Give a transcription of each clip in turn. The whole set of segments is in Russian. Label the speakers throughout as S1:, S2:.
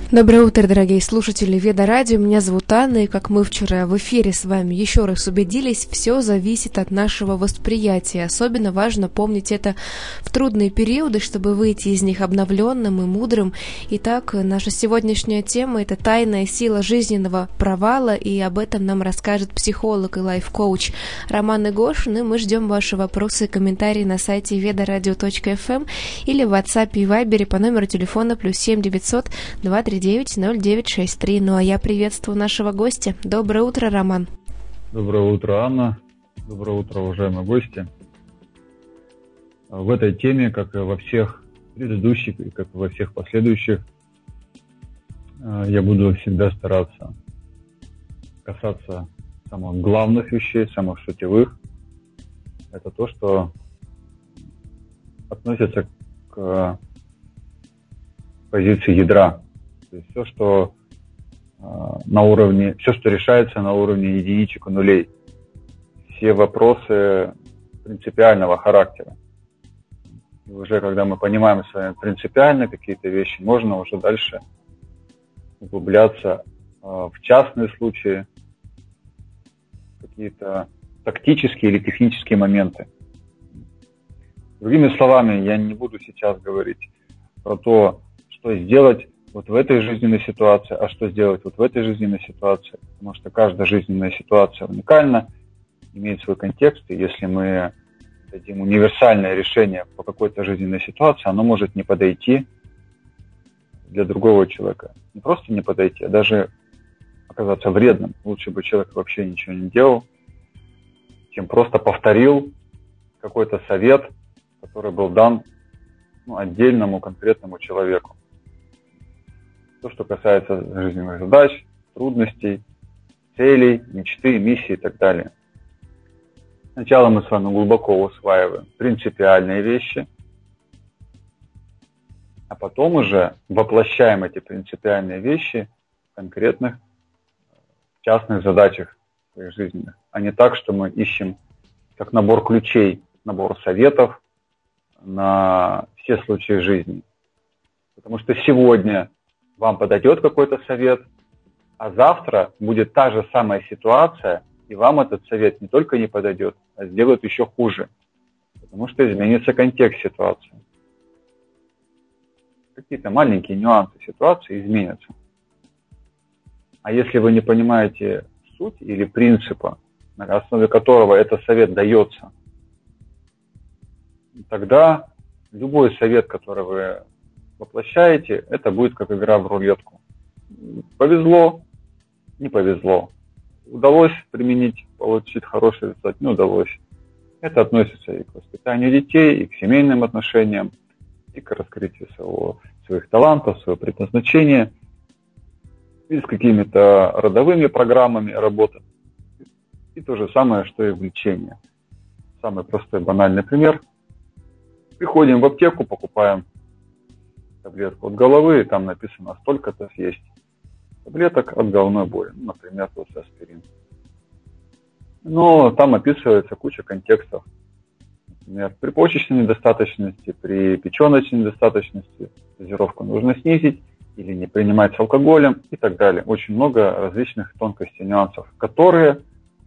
S1: Доброе утро, дорогие слушатели Веда Радио. Меня зовут Анна, и как мы вчера в эфире с вами еще раз убедились, все зависит от нашего восприятия. Особенно важно помнить это в трудные периоды, чтобы выйти из них обновленным и мудрым. Итак, наша сегодняшняя тема – это тайная сила жизненного провала, и об этом нам расскажет психолог и лайф-коуч Роман Игошин, и мы ждем ваши вопросы и комментарии на сайте vedaradio.fm или в WhatsApp и Viber по номеру телефона +7 900 239 0963. Ну а я приветствую нашего гостя. Доброе утро, Роман.
S2: Доброе утро, Анна. Доброе утро, уважаемые гости. В этой теме, как и во всех предыдущих и как и во всех последующих, я буду всегда стараться касаться самых главных вещей, самых сутевых. Это то, что относится к позиции ядра. То есть все, что решается на уровне единичек и нулей. Все вопросы принципиального характера. И уже когда мы понимаем с вами принципиально какие-то вещи, можно уже дальше углубляться в частные случаи, какие-то тактические или технические моменты. Другими словами, я не буду сейчас говорить про то, что сделать вот в этой жизненной ситуации, а что сделать вот в этой жизненной ситуации, потому что каждая жизненная ситуация уникальна, имеет свой контекст, и если мы дадим универсальное решение по какой-то жизненной ситуации, оно может не подойти для другого человека. Не просто не подойти, а даже оказаться вредным. Лучше бы человек вообще ничего не делал, чем просто повторил какой-то совет, который был дан отдельному конкретному человеку. То, что касается жизненных задач, трудностей, целей, мечты, миссии и так далее. Сначала мы с вами глубоко усваиваем принципиальные вещи, а потом уже воплощаем эти принципиальные вещи в конкретных частных задачах своих жизненных, а не так, что мы ищем как набор ключей, набор советов на все случаи жизни. Потому что сегодня вам подойдет какой-то совет, а завтра будет та же самая ситуация, и вам этот совет не только не подойдет, а сделает еще хуже, потому что изменится контекст ситуации. Какие-то маленькие нюансы ситуации изменятся. А если вы не понимаете суть или принципа, на основе которого этот совет дается, тогда любой совет, который вы воплощаете, это будет как игра в рулетку. Повезло, не повезло. Удалось применить, получить хороший результат, не удалось. Это относится и к воспитанию детей, и к семейным отношениям, и к раскрытию своих талантов, своего предназначения, и с какими-то родовыми программами работы. И то же самое, что и влечение. Самый простой банальный пример. Приходим в аптеку, покупаем таблетку от головы, и там написано столько-то съесть таблеток от головной боли, например, тот же аспирин. Но там описывается куча контекстов. Например, при почечной недостаточности, при печеночной недостаточности дозировку нужно снизить или не принимать с алкоголем и так далее. Очень много различных тонкостей, нюансов, которые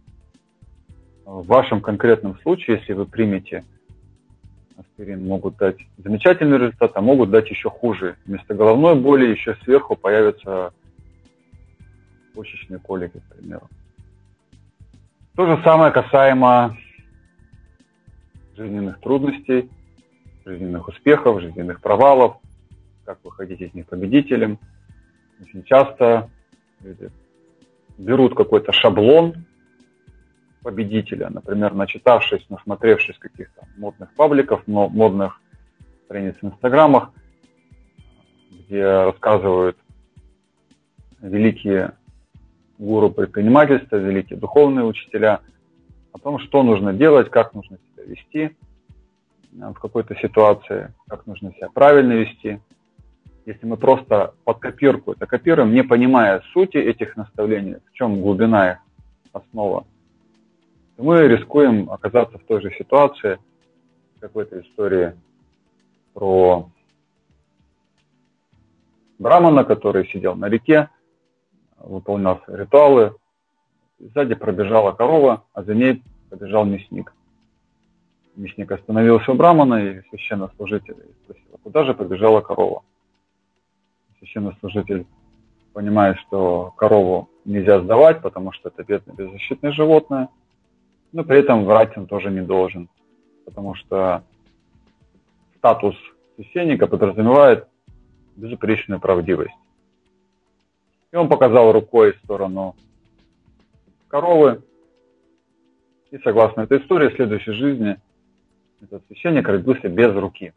S2: в вашем конкретном случае, если вы примете аспирин, могут дать замечательный результат, а могут дать еще хуже. Вместо головной боли еще сверху появятся почечные колики, к примеру. То же самое касаемо жизненных трудностей, жизненных успехов, жизненных провалов, как выходить из них победителем. Очень часто люди берут какой-то шаблон победителя, например, начитавшись, насмотревшись каких-то модных пабликов, модных страниц в инстаграмах, где рассказывают великие гуру предпринимательства, великие духовные учителя о том, что нужно делать, как нужно себя вести в какой-то ситуации, как нужно себя правильно вести. Если мы просто под копирку это копируем, не понимая сути этих наставлений, в чем глубина их, основа, то мы рискуем оказаться в той же ситуации, как в этой истории про брамана, который сидел на реке, выполнял ритуалы. Сзади пробежала корова, а за ней побежал мясник. Мясник остановился у брамана, и священнослужитель спросил, куда же побежала корова? Священнослужитель понимает, что корову нельзя сдавать, потому что это бедное беззащитное животное, но при этом врать он тоже не должен, потому что статус священника подразумевает безупречную правдивость. И он показал рукой в сторону коровы, и согласно этой истории, в следующей жизни этот священник родился без руки.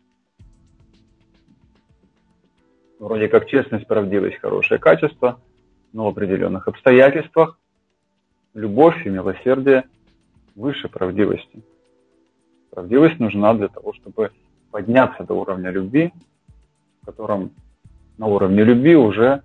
S2: Вроде как честность, правдивость, хорошее качество, но в определенных обстоятельствах любовь и милосердие выше правдивости. Правдивость нужна для того, чтобы подняться до уровня любви, в котором на уровне любви уже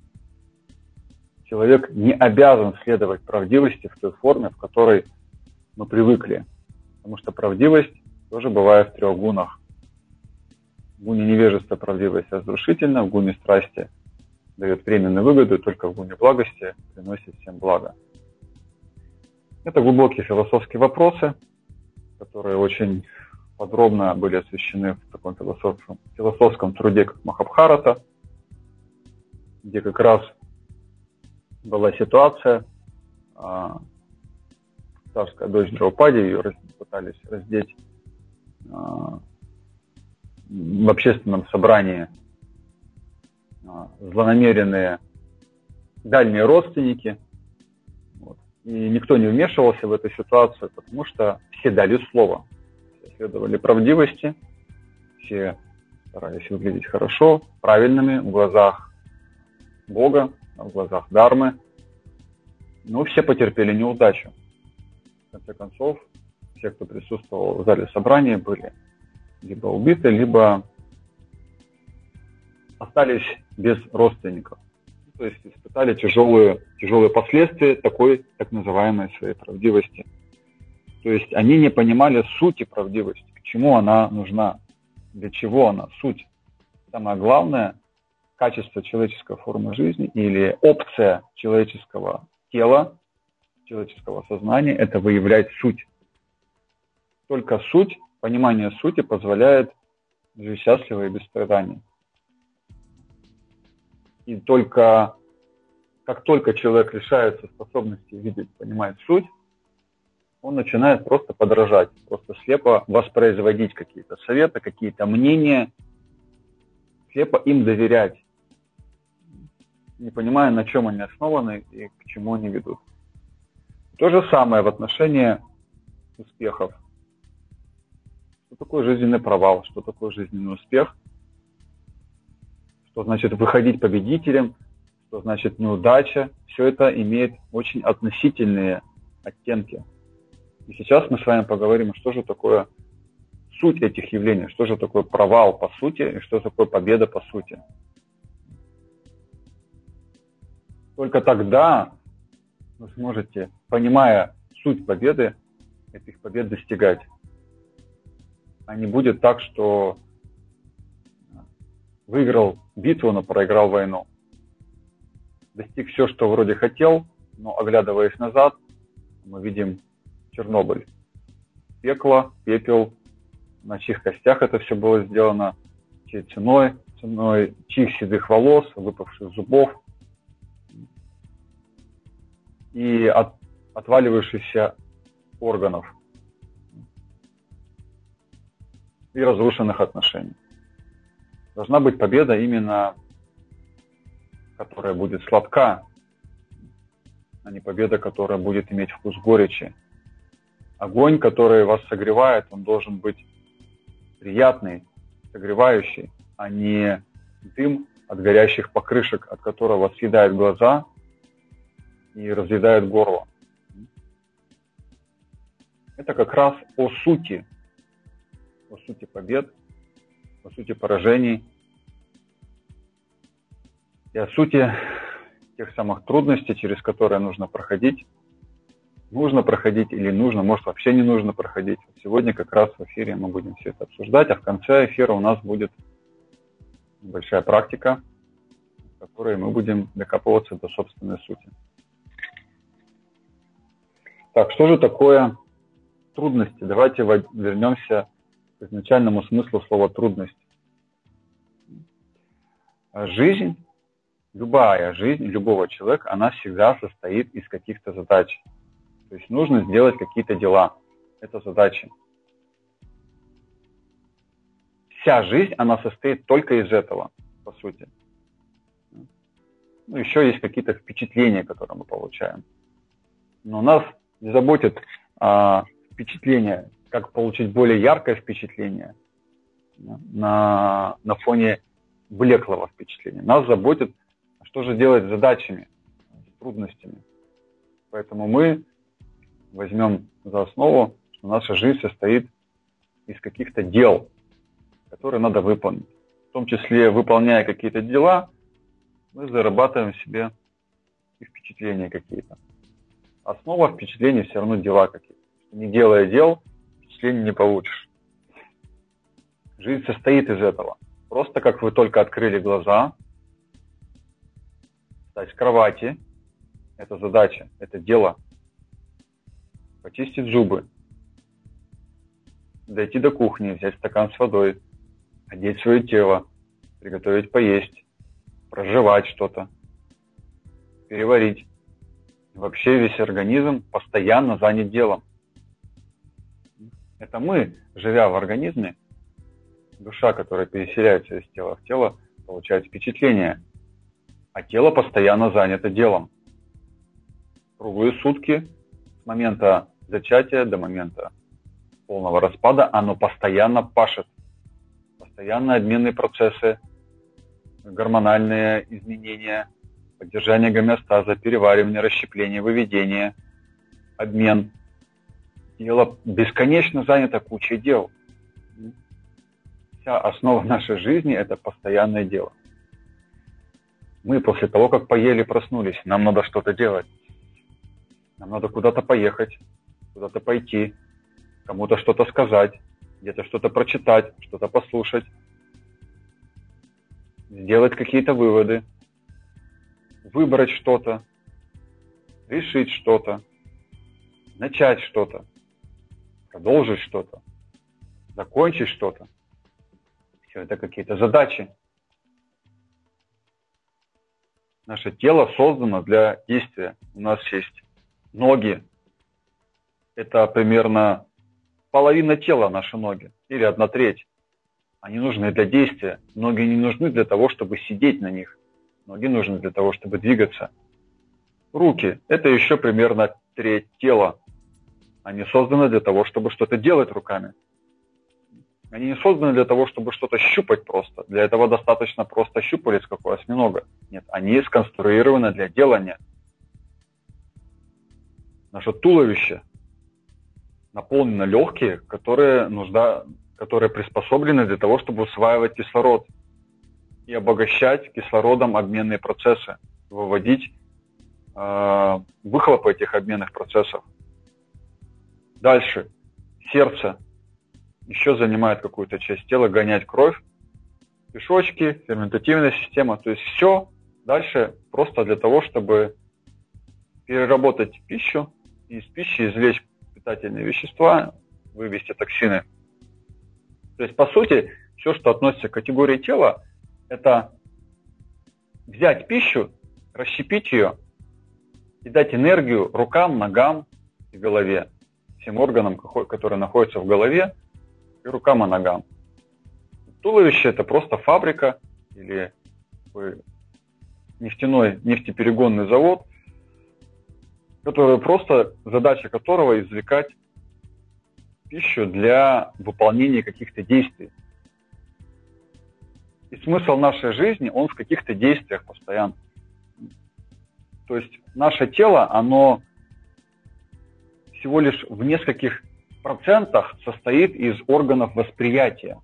S2: человек не обязан следовать правдивости в той форме, в которой мы привыкли. Потому что правдивость тоже бывает в трех гунах. В гуне невежества правдивость разрушительна, в гуне страсти дает временную выгоду, и только в гуне благости приносит всем благо. Это глубокие философские вопросы, которые очень подробно были освещены в таком философском труде, как Махабхарата, где как раз была ситуация, царская дочь Драупади, ее пытались раздеть в общественном собрании злонамеренные дальние родственники. Вот. И никто не вмешивался в эту ситуацию, потому что все дали слово. Все следовали правдивости, все старались выглядеть хорошо, правильными в глазах Бога, в глазах Дharмы. Но все потерпели неудачу. В конце концов, все, кто присутствовал в зале собрания, были либо убиты, либо остались без родственников. То есть испытали тяжелые последствия такой так называемой своей правдивости. То есть они не понимали сути правдивости, к чему она нужна, для чего она, суть. Самое главное качество человеческой формы жизни или опция человеческого тела, человеческого сознания – это выявлять суть. Только суть, понимание сути позволяет жить счастливо и без страданий. И как только человек лишается способности видеть, понимать суть, он начинает просто подражать, просто слепо воспроизводить какие-то советы, какие-то мнения, слепо им доверять, не понимая, на чем они основаны и к чему они ведут. То же самое в отношении успехов. Что такое жизненный провал, что такое жизненный успех, что значит выходить победителем, что значит неудача. Все это имеет очень относительные оттенки. И сейчас мы с вами поговорим, что же такое суть этих явлений, что же такое провал по сути и что такое победа по сути. Только тогда вы сможете, понимая суть победы, этих побед достигать. А не будет так, что выиграл битву, но проиграл войну. Достиг все, что вроде хотел, но оглядываясь назад, мы видим Чернобыль. Пекло, пепел, на чьих костях это все было сделано, чьей ценой чьих седых волос, выпавших зубов и отваливающихся органов и разрушенных отношений. Должна быть победа именно, которая будет сладка, а не победа, которая будет иметь вкус горечи. Огонь, который вас согревает, он должен быть приятный, согревающий, а не дым от горящих покрышек, от которого съедает глаза и разъедает горло. Это как раз о сути побед, о сути поражений и о сути тех самых трудностей, через которые нужно проходить. Нужно проходить или нужно, может вообще не нужно проходить. Сегодня как раз в эфире мы будем все это обсуждать, а в конце эфира у нас будет небольшая практика, в которой мы будем докапываться до собственной сути. Так, что же такое трудности? Давайте вернемся к изначальному смыслу слова «трудность». Жизнь, любая жизнь любого человека, она всегда состоит из каких-то задач. То есть нужно сделать какие-то дела. Это задачи. Вся жизнь, она состоит только из этого, по сути. Ну, еще есть какие-то впечатления, которые мы получаем. Но нас не заботит впечатление, как получить более яркое впечатление на фоне блеклого впечатления. Нас заботит, что же делать с задачами, с трудностями. Поэтому мы возьмем за основу, что наша жизнь состоит из каких-то дел, которые надо выполнить. В том числе, выполняя какие-то дела, мы зарабатываем себе и впечатления какие-то. Основа впечатлений все равно дела какие-то. Не делая дел, впечатлений не получишь. Жизнь состоит из этого. Просто как вы только открыли глаза, встать с кровати, это задача, это дело. Почистить зубы, дойти до кухни, взять стакан с водой, одеть свое тело, приготовить поесть, прожевать что-то, переварить. Вообще весь организм постоянно занят делом. Это мы, живя в организме, душа, которая переселяется из тела в тело, получает впечатление, а тело постоянно занято делом. Круглые сутки, с момента зачатия до момента полного распада, оно постоянно пашет. Постоянно обменные процессы, гормональные изменения, поддержание гомеостаза, переваривание, расщепление, выведение, обмен. Тело бесконечно занято кучей дел. Вся основа нашей жизни – это постоянное дело. Мы после того, как поели, проснулись, нам надо что-то делать. Нам надо куда-то поехать, куда-то пойти, кому-то что-то сказать, где-то что-то прочитать, что-то послушать, сделать какие-то выводы, выбрать что-то, решить что-то, начать что-то, продолжить что-то, закончить что-то. Все это какие-то задачи. Наше тело создано для действия. У нас есть ноги. Это примерно половина тела, наши ноги, или 1/3. Они нужны для действия. Ноги не нужны для того, чтобы сидеть на них. Ноги нужны для того, чтобы двигаться. Руки – это еще примерно 1/3 тела. Они созданы для того, чтобы что-то делать руками. Они не созданы для того, чтобы что-то щупать просто. Для этого достаточно просто щупалец, как у осьминога. Нет, они сконструированы для делания. Наше туловище наполнено легкие, которые приспособлены для того, чтобы усваивать кислород и обогащать кислородом обменные процессы, выводить выхлопы этих обменных процессов. Дальше. Сердце еще занимает какую-то часть тела, гонять кровь, кишочки, ферментативная система. То есть все дальше просто для того, чтобы переработать пищу и из пищи извлечь питательные вещества, вывести токсины. То есть, по сути, все, что относится к категории тела, это взять пищу, расщепить ее и дать энергию рукам, ногам и голове, всем органам, которые находятся в голове, и рукам и ногам. Туловище – это просто фабрика или нефтеперегонный завод, задача которого извлекать пищу для выполнения каких-то действий. И смысл нашей жизни, он в каких-то действиях постоянно. То есть наше тело, оно всего лишь в нескольких процентах состоит из органов восприятия.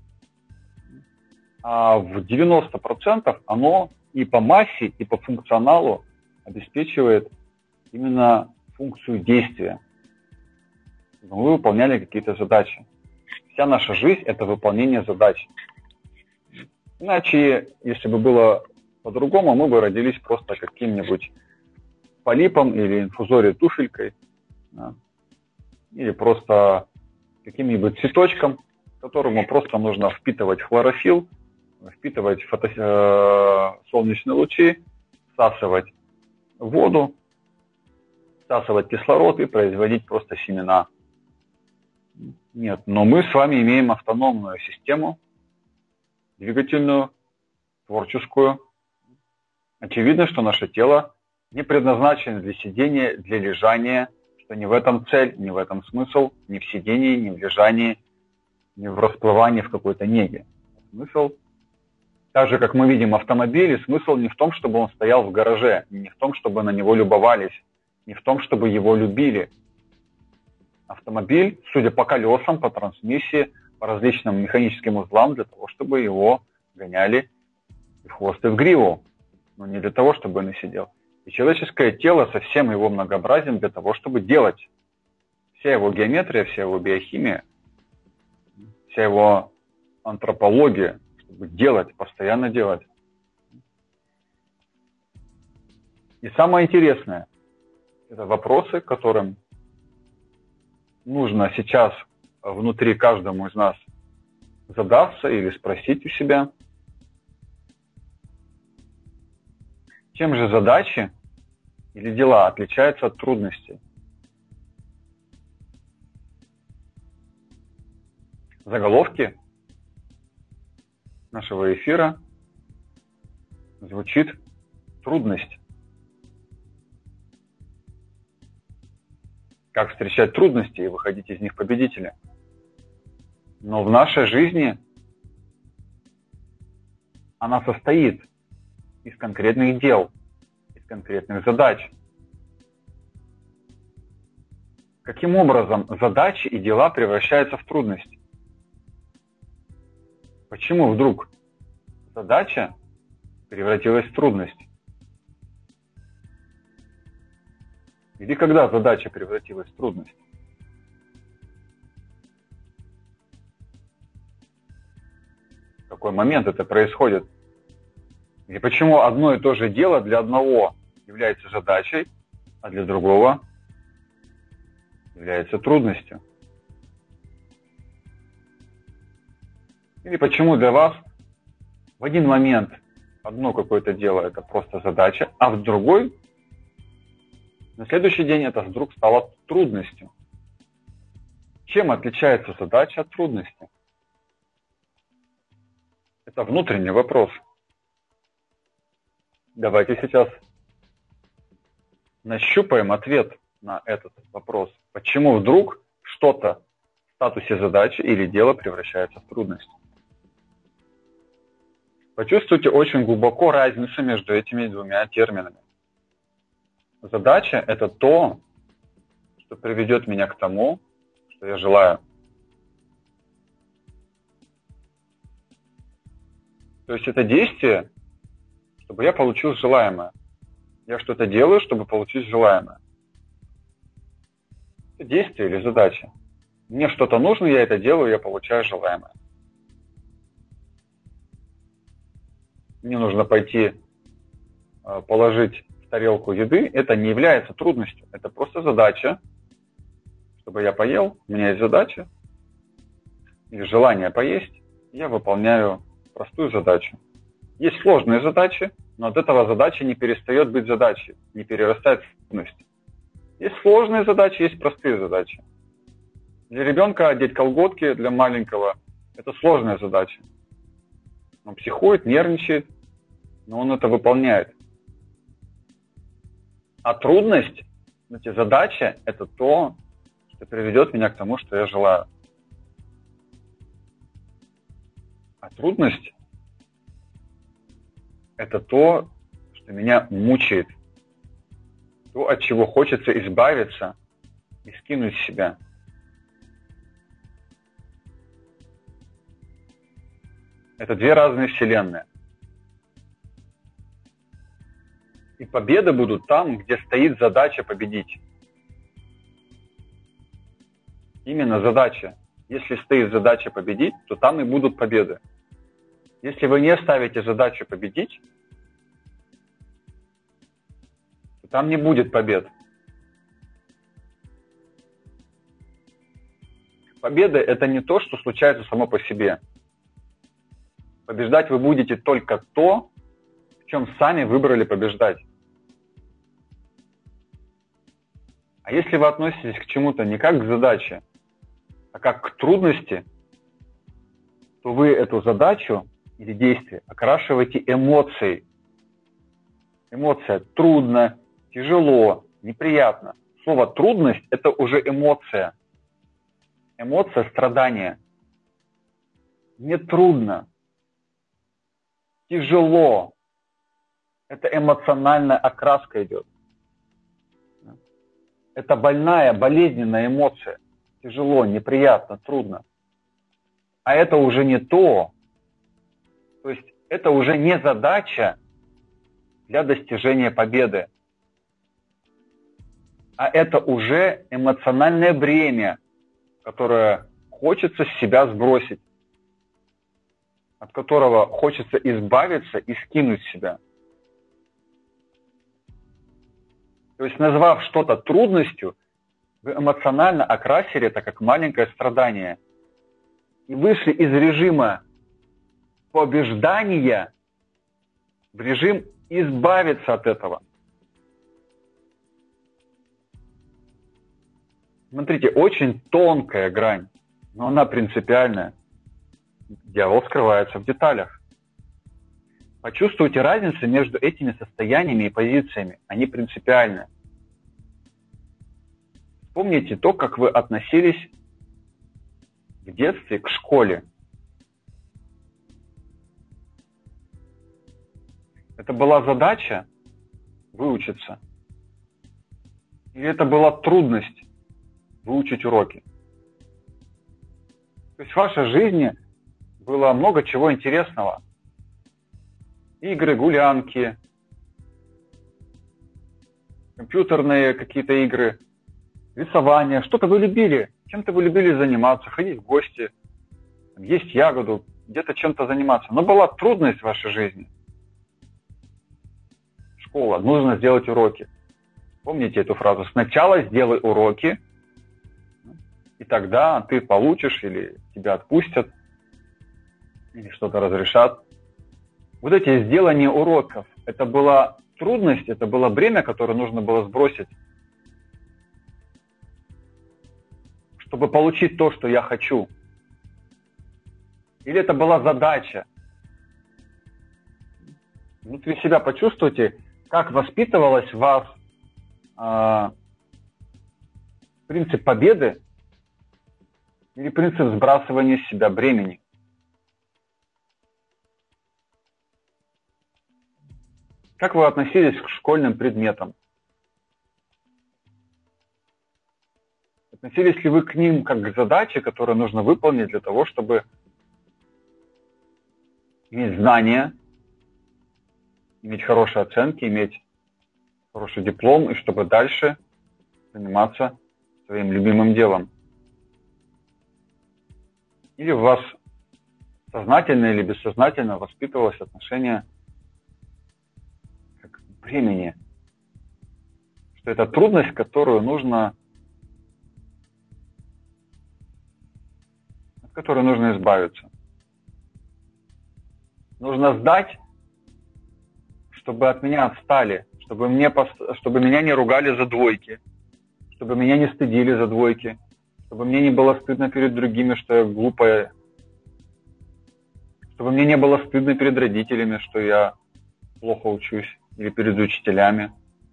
S2: А в 90% оно и по массе, и по функционалу обеспечивает именно функцию действия. Мы выполняли какие-то задачи. Вся наша жизнь – это выполнение задач. Иначе, если бы было По-другому мы бы родились просто каким-нибудь полипом или инфузорией туфелькой, да, или просто каким-нибудь цветочком, которому просто нужно впитывать хлорофилл, впитывать солнечные лучи, всасывать воду, всасывать кислород и производить просто семена. Нет, но мы с вами имеем автономную систему, двигательную, творческую. Очевидно, что наше тело не предназначено для сидения, для лежания, что не в этом цель, не в этом смысл, ни в сидении, ни в лежании, ни в расплывании в какой-то неге. Смысл, так же, как мы видим автомобили, смысл не в том, чтобы он стоял в гараже, не в том, чтобы на него любовались, не в том, чтобы его любили. Автомобиль, судя по колесам, по трансмиссии, по различным механическим узлам, для того, чтобы его гоняли и в хвост, и в гриву, но не для того, чтобы он и сидел. И человеческое тело со всем его многообразием для того, чтобы делать. Вся его геометрия, вся его биохимия, вся его антропология, чтобы делать, постоянно делать. И самое интересное, это вопросы, которым нужно сейчас внутри каждому из нас задаться или спросить у себя. Чем же задачи или дела отличаются от трудностей? Заголовки нашего эфира звучит «Трудность». Как встречать трудности и выходить из них победителем. Но в нашей жизни она состоит из конкретных дел, из конкретных задач. Каким образом задачи и дела превращаются в трудности? Почему вдруг задача превратилась в трудность? Или когда задача превратилась в трудность? В какой момент это происходит? И почему одно и то же дело для одного является задачей, а для другого является трудностью? Или почему для вас в один момент одно какое-то дело это просто задача, а в другой, на следующий день это вдруг стало трудностью? Чем отличается задача от трудности? Это внутренний вопрос. Давайте сейчас нащупаем ответ на этот вопрос. Почему вдруг что-то в статусе задачи или дела превращается в трудность? Почувствуйте очень глубоко разницу между этими двумя терминами. Задача – это то, что приведет меня к тому, что я желаю. То есть это действие, чтобы я получил желаемое. Я что-то делаю, чтобы получить желаемое. Это действие или задача. Мне что-то нужно, я это делаю, я получаю желаемое. Мне нужно пойти положить в тарелку еды. Это не является трудностью. Это просто задача, чтобы я поел. У меня есть задача или желание поесть. Я выполняю простую задачу. Есть сложные задачи, но от этого задача не перестает быть задачей, не перерастает в трудность. Есть сложные задачи, есть простые задачи. Для ребенка одеть колготки, для маленького – это сложная задача. Он психует, нервничает, но он это выполняет. А трудность, задача – это то, что приведет меня к тому, что я желаю. А трудность – это то, что меня мучает, то, от чего хочется избавиться и скинуть с себя. Это две разные вселенные. И победы будут там, где стоит задача победить. Именно задача. Если стоит задача победить, то там и будут победы. Если вы не ставите задачу победить, то там не будет побед. Победа – это не то, что случается само по себе. Побеждать вы будете только то, в чем сами выбрали побеждать. А если вы относитесь к чему-то не как к задаче, а как к трудности, то вы эту задачу или действие окрашиваете эмоцией. Эмоция трудно, тяжело, неприятно. Слово трудность – это уже эмоция. Эмоция страдания. Мне трудно, тяжело. Это эмоциональная окраска идет. Это больная, болезненная эмоция. Тяжело, неприятно, трудно. А это уже не то. То есть это уже не задача для достижения победы. А это уже эмоциональное бремя, которое хочется с себя сбросить, от которого хочется избавиться и скинуть с себя. То есть, назвав что-то трудностью, вы эмоционально окрасили это как маленькое страдание. И вышли из режима побеждания в режим избавиться от этого. Смотрите, очень тонкая грань, но она принципиальная. Дьявол скрывается в деталях. Почувствуйте разницу между этими состояниями и позициями. Они принципиальны. Вспомните то, как вы относились в детстве к школе. Это была задача выучиться? Или это была трудность выучить уроки? То есть в вашей жизни было много чего интересного. Игры, гулянки, компьютерные какие-то игры, рисование. Что-то вы любили, чем-то вы любили заниматься, ходить в гости, есть ягоду, где-то чем-то заниматься. Но была трудность в вашей жизни. Школа, нужно сделать уроки. Помните эту фразу? Сначала сделай уроки, и тогда ты получишь или тебя отпустят, или что-то разрешат. Вот эти сделания уроков, это была трудность, это было бремя, которое нужно было сбросить, чтобы получить то, что я хочу. Или это была задача. Внутри себя почувствуйте, как воспитывалась в вас принцип победы или принцип сбрасывания с себя бремени. Как вы относились к школьным предметам? Относились ли вы к ним как к задаче, которую нужно выполнить для того, чтобы иметь знания, иметь хорошие оценки, иметь хороший диплом, и чтобы дальше заниматься своим любимым делом? Или у вас сознательно или бессознательно воспитывалось отношение к времени, что это трудность, которую нужно, от которой нужно избавиться. Нужно сдать, чтобы от меня отстали, чтобы меня не ругали за двойки, чтобы меня не стыдили за двойки, чтобы мне не было стыдно перед другими, что я глупая, чтобы мне не было стыдно перед родителями, что я плохо учусь, или перед учителями.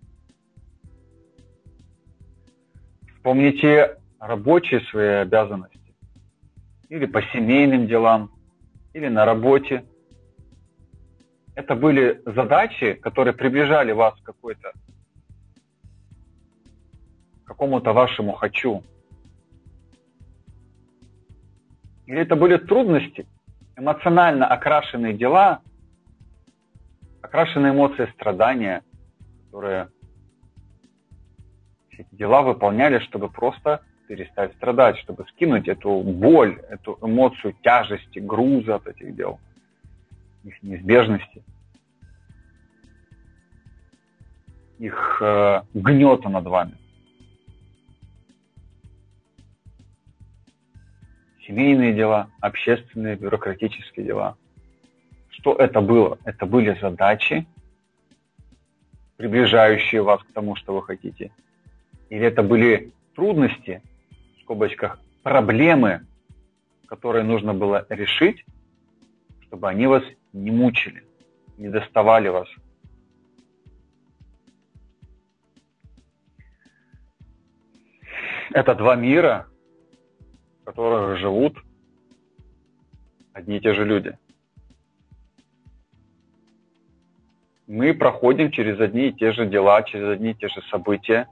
S2: Вспомните рабочие свои обязанности, или по семейным делам, или на работе. Это были задачи, которые приближали вас к какому-то вашему «хочу». Или это были трудности, эмоционально окрашенные дела, окрашенные эмоции страдания, которые эти дела выполняли, чтобы просто перестать страдать, чтобы скинуть эту боль, эту эмоцию тяжести, груза от этих дел, их неизбежности. их гнета над вами. Семейные дела, общественные, бюрократические дела. Что это было? Это были задачи, приближающие вас к тому, что вы хотите. Или это были трудности, в скобочках, проблемы, которые нужно было решить, чтобы они вас не мучили, не доставали вас. Это два мира, в которых живут одни и те же люди. Мы проходим через одни и те же дела, через одни и те же события.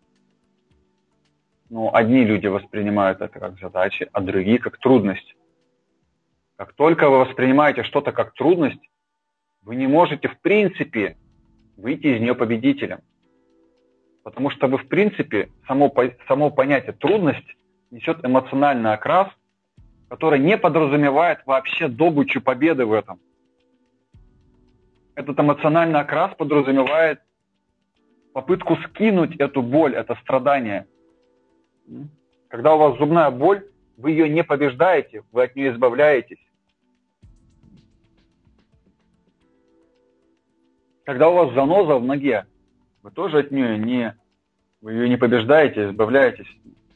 S2: Но одни люди воспринимают это как задачи, а другие как трудность. Как только вы воспринимаете что-то как трудность, вы не можете в принципе выйти из нее победителем. Потому что вы в принципе, само понятие трудность несет эмоциональный окрас, который не подразумевает вообще добычу победы в этом. Этот эмоциональный окрас подразумевает попытку скинуть эту боль, это страдание. Когда у вас зубная боль, вы ее не побеждаете, вы от нее избавляетесь. Когда у вас заноза в ноге, вы тоже от нее вы ее не побеждаете, избавляетесь.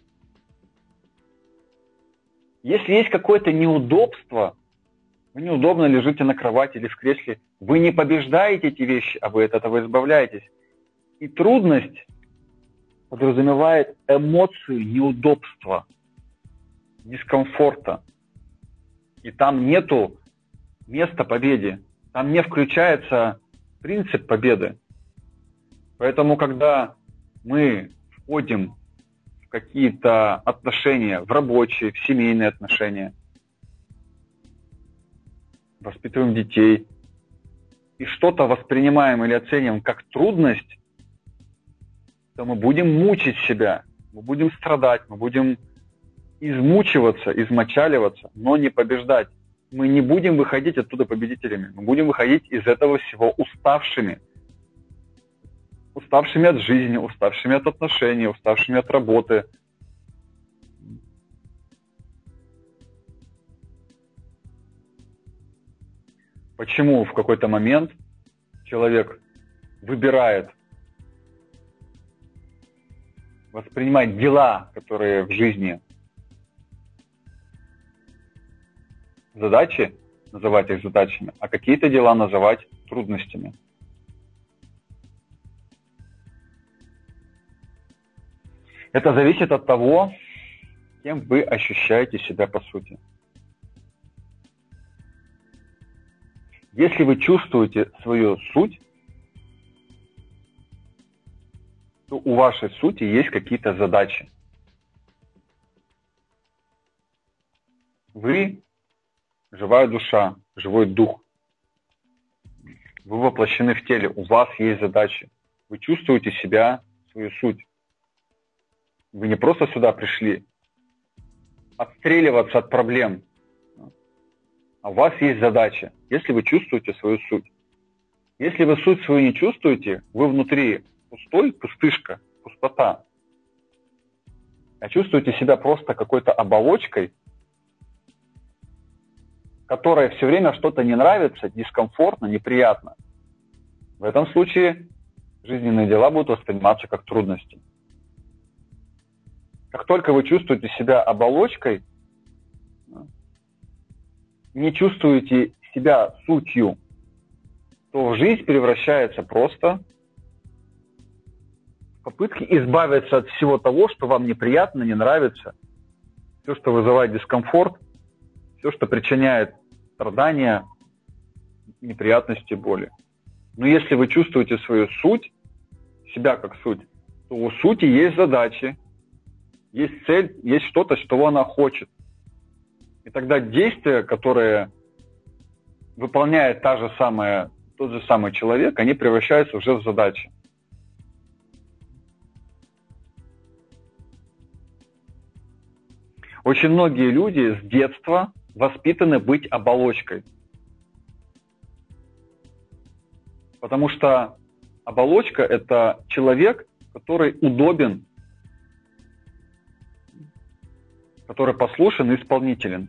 S2: Если есть какое-то неудобство, вы неудобно лежите на кровати или в кресле, вы не побеждаете эти вещи, а вы от этого избавляетесь. И трудность подразумевает эмоцию неудобства, дискомфорта. И там нету места победе. Там не включается принцип победы. Поэтому, когда мы входим в какие-то отношения, в рабочие, в семейные отношения, воспитываем детей, и что-то воспринимаем или оцениваем как трудность, то мы будем мучить себя, мы будем страдать, мы будем измучиваться, измочаливаться, но не побеждать. Мы не будем выходить оттуда победителями, мы будем выходить из этого всего уставшими. Уставшими от жизни, уставшими от отношений, уставшими от работы. Почему в какой-то момент человек выбирает воспринимать дела, которые в жизни задачи, называть их задачами, а какие-то дела называть трудностями? Это зависит от того, кем вы ощущаете себя по сути. Если вы чувствуете свою суть, то у вашей сути есть какие-то задачи. Вы живая душа, живой дух. Вы воплощены в теле, у вас есть задачи. Вы чувствуете себя, свою суть. Вы не просто сюда пришли отстреливаться от проблем, а у вас есть задача, если вы чувствуете свою суть. Если вы суть свою не чувствуете, вы внутри пустой, пустышка, пустота. А чувствуете себя просто какой-то оболочкой, которая все время что-то не нравится, дискомфортно, неприятно. В этом случае жизненные дела будут восприниматься как трудности. Как только вы чувствуете себя оболочкой, не чувствуете себя сутью, то жизнь превращается просто в попытки избавиться от всего того, что вам неприятно, не нравится, все, что вызывает дискомфорт, все, что причиняет страдания, неприятности, боли. Но если вы чувствуете свою суть, себя как суть, то у сути есть задачи, есть цель, есть что-то, что она хочет. И тогда действия, которые выполняет тот же самый человек, они превращаются уже в задачи. Очень многие люди с детства воспитаны быть оболочкой. Потому что Оболочка – это человек, который удобен, который послушен и исполнителен.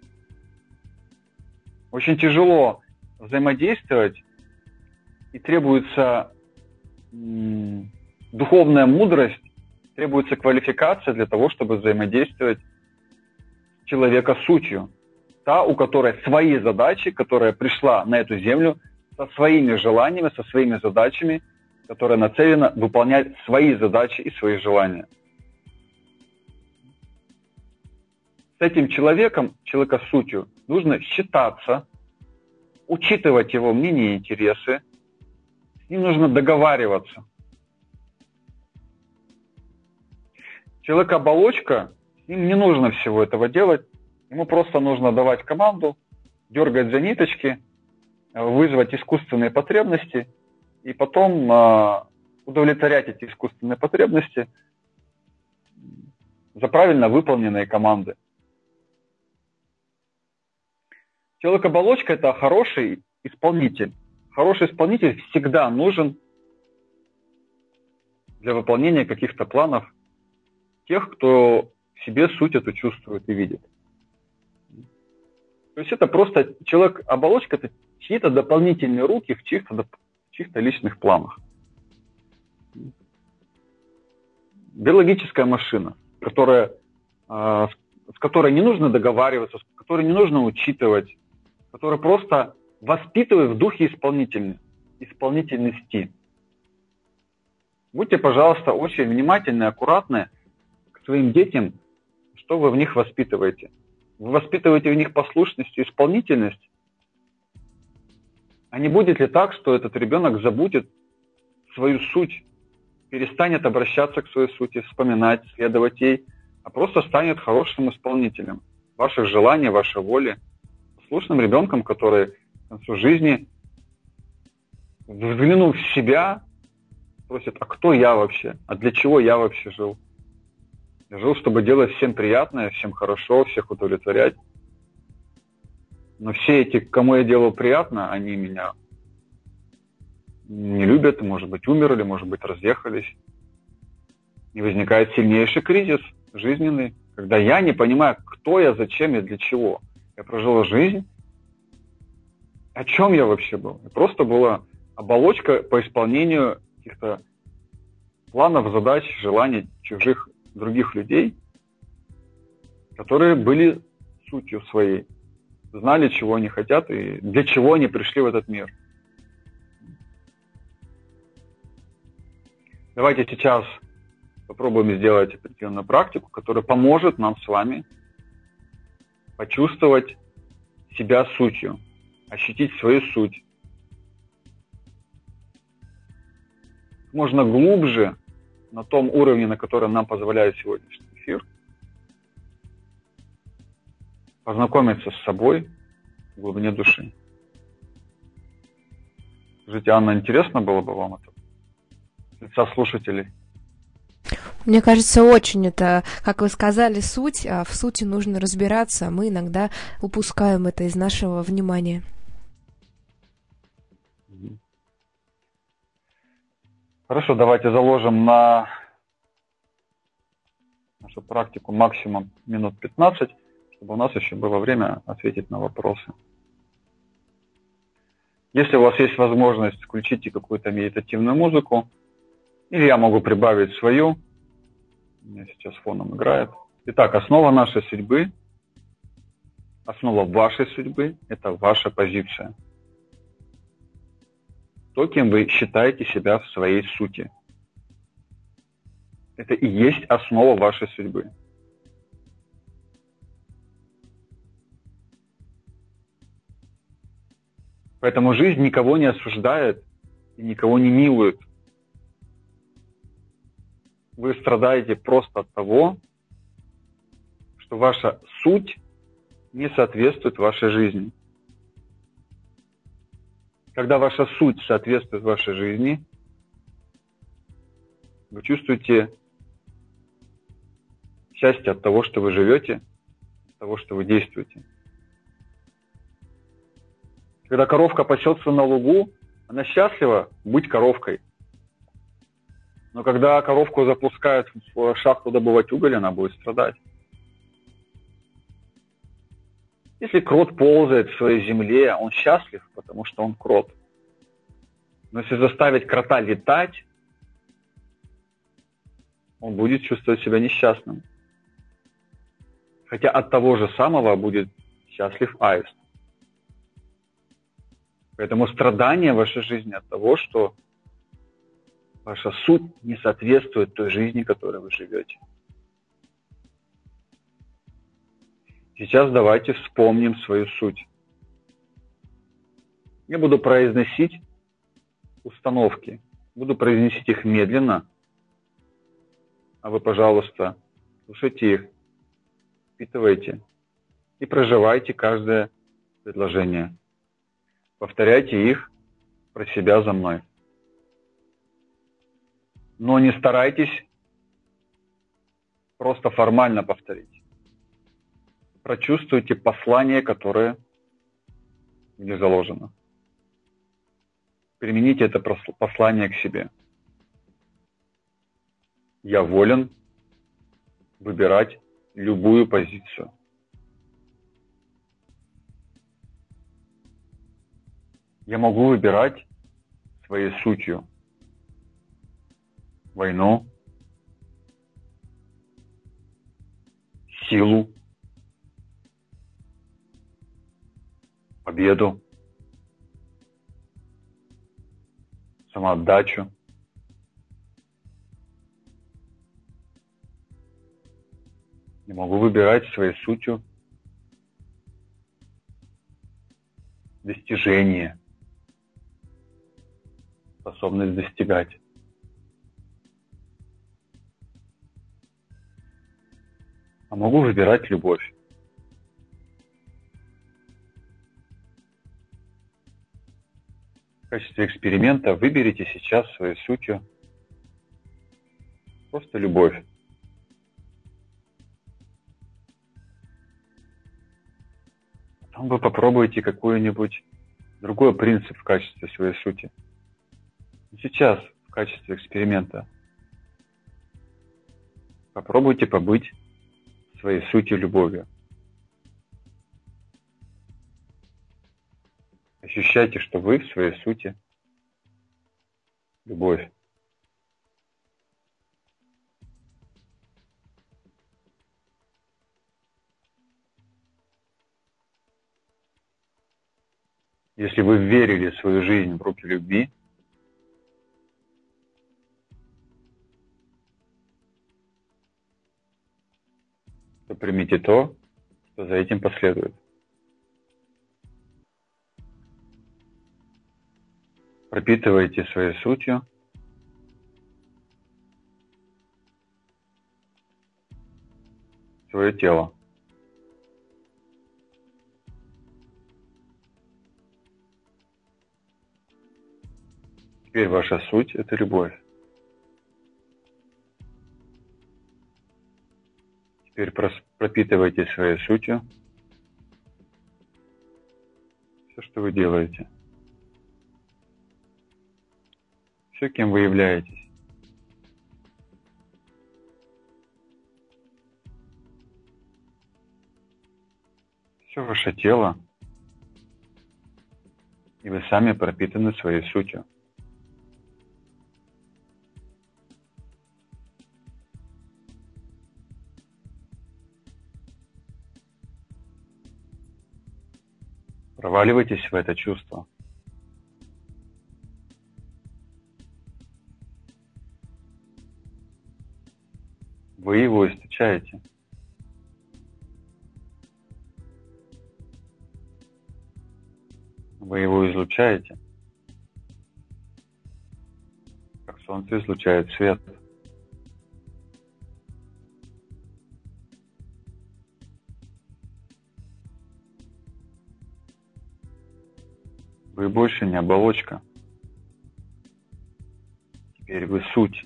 S2: Очень тяжело взаимодействовать, и требуется духовная мудрость, требуется квалификация для того, чтобы взаимодействовать с человека сутью. Та, у которой свои задачи, которая пришла на эту землю со своими желаниями, со своими задачами, которая нацелена выполнять свои задачи и свои желания. С этим человеком, человека сутью, нужно считаться, учитывать его мнение и интересы, с ним нужно договариваться. Человек-оболочка, с ним не нужно всего этого делать, ему просто нужно давать команду, дергать за ниточки, вызвать искусственные потребности и потом удовлетворять эти искусственные потребности за правильно выполненные команды. Человек-оболочка – это хороший исполнитель. Хороший исполнитель всегда нужен для выполнения каких-то планов тех, кто в себе суть эту чувствует и видит. То есть это просто человек-оболочка – это чьи-то дополнительные руки в чьих-то личных планах. Биологическая машина, с которой не нужно договариваться, с которой не нужно учитывать, который просто воспитывает в духе исполнительности. Будьте, пожалуйста, очень внимательны и аккуратны к своим детям, что вы в них воспитываете. Вы воспитываете в них послушность и исполнительность, а не будет ли так, что этот ребенок забудет свою суть, перестанет обращаться к своей сути, вспоминать, следовать ей, а просто станет хорошим исполнителем ваших желаний, вашей воли, послушным ребенком, который к концу жизни, взглянув в себя, спросит: а кто я вообще? А для чего я вообще жил? Я жил, чтобы делать всем приятное, всем хорошо, всех удовлетворять. Но все эти, кому я делал приятно, они меня не любят, может быть, умерли, может быть, разъехались. И возникает сильнейший кризис жизненный, когда я не понимаю, кто я, зачем я, для чего. Я прожил жизнь. О чем я вообще был? Я просто была оболочка по исполнению каких-то планов, задач, желаний чужих других людей, которые были сутью своей, знали, чего они хотят и для чего они пришли в этот мир. Давайте сейчас попробуем сделать определенную практику, которая поможет нам с вами почувствовать себя сутью, ощутить свою суть. Можно глубже на том уровне, на котором нам позволяет сегодняшний эфир, познакомиться с собой в глубине души. Скажите, Анна, интересно было бы вам это? С лица слушателей.
S1: Мне кажется, очень это, как вы сказали, суть, а в сути нужно разбираться, а мы иногда упускаем это из нашего внимания.
S2: Хорошо, давайте заложим на нашу практику максимум минут 15, чтобы у нас еще было время ответить на вопросы. Если у вас есть возможность, включите какую-то медитативную музыку, или я могу прибавить свою. У меня сейчас фоном играет. Итак, основа нашей судьбы, основа вашей судьбы – это ваша позиция. То, кем вы считаете себя в своей сути. Это и есть основа вашей судьбы. Поэтому жизнь никого не осуждает и никого не милует. Вы страдаете просто от того, что ваша суть не соответствует вашей жизни. Когда ваша суть соответствует вашей жизни, вы чувствуете счастье от того, что вы живете, от того, что вы действуете. Когда коровка пасется на лугу, она счастлива быть коровкой. Но когда коровку запускают в шахту добывать уголь, она будет страдать. Если крот ползает в своей земле, он счастлив, потому что он крот. Но если заставить крота летать, он будет чувствовать себя несчастным. Хотя от того же самого будет счастлив аист. Поэтому страдание в вашей жизни от того, что ваша суть не соответствует той жизни, которой вы живете. Сейчас давайте вспомним свою суть. Я буду произносить установки. Буду произносить их медленно, а вы, пожалуйста, слушайте их, впитывайте и проживайте каждое предложение. Повторяйте их про себя за мной. Но не старайтесь просто формально повторить. Прочувствуйте послание, которое в них заложено. Примените это послание к себе. Я волен выбирать любую позицию. Я могу выбирать своей сутью войну, силу, победу, самоотдачу. Я могу выбирать своей сутью достижение, способность достигать. А могу выбирать любовь. В качестве эксперимента выберите сейчас своей сутью просто любовь. Потом вы попробуйте какой-нибудь другой принцип в качестве своей сути. Сейчас в качестве эксперимента попробуйте побыть своей сутью любовью. Ощущайте, что вы в своей сути любовь. Если вы верили в свою жизнь в руки любви, то примите то, что за этим последует. Пропитывайте своей сутью свое тело. Теперь ваша суть – это любовь. Теперь пропитывайте своей сутью все, что вы делаете. Все, кем вы являетесь. Все ваше тело, и вы сами пропитаны своей сутью. Проваливайтесь в это чувство. Вы его источаете. Вы его излучаете, как солнце излучает свет. Вы больше не оболочка. Теперь вы суть.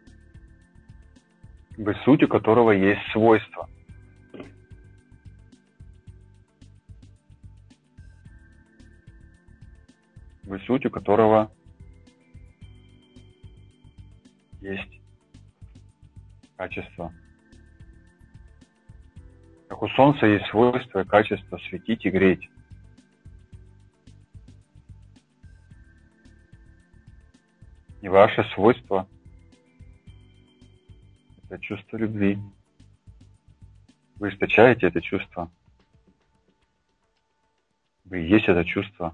S2: Вы суть, у которого есть свойства. Вы суть, у которого есть качество. Как у Солнца есть свойство и качество светить и греть. И ваше свойство – это чувство любви. Вы источаете это чувство. Вы есть это чувство.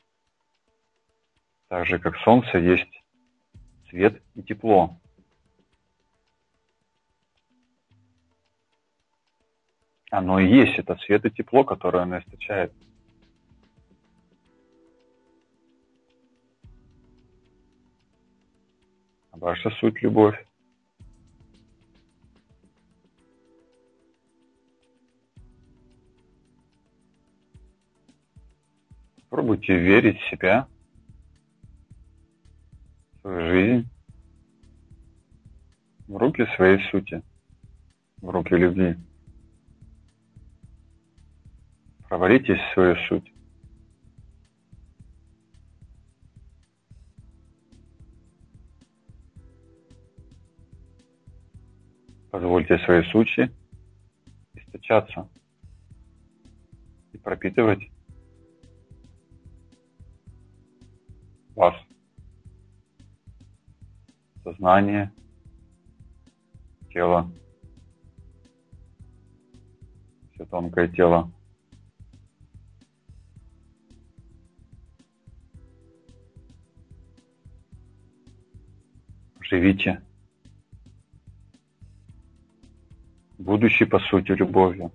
S2: Так же, как Солнце есть свет и тепло. Оно и есть это свет и тепло, которое оно источает. А ваша суть – любовь. Попробуйте верить в себя, в свою жизнь, в руки своей сути, в руки любви. Провалитесь в свою суть. Позвольте своей сути источаться и пропитывать вас, сознание, тело, все тонкое тело. Живите, будучи по сути любовью.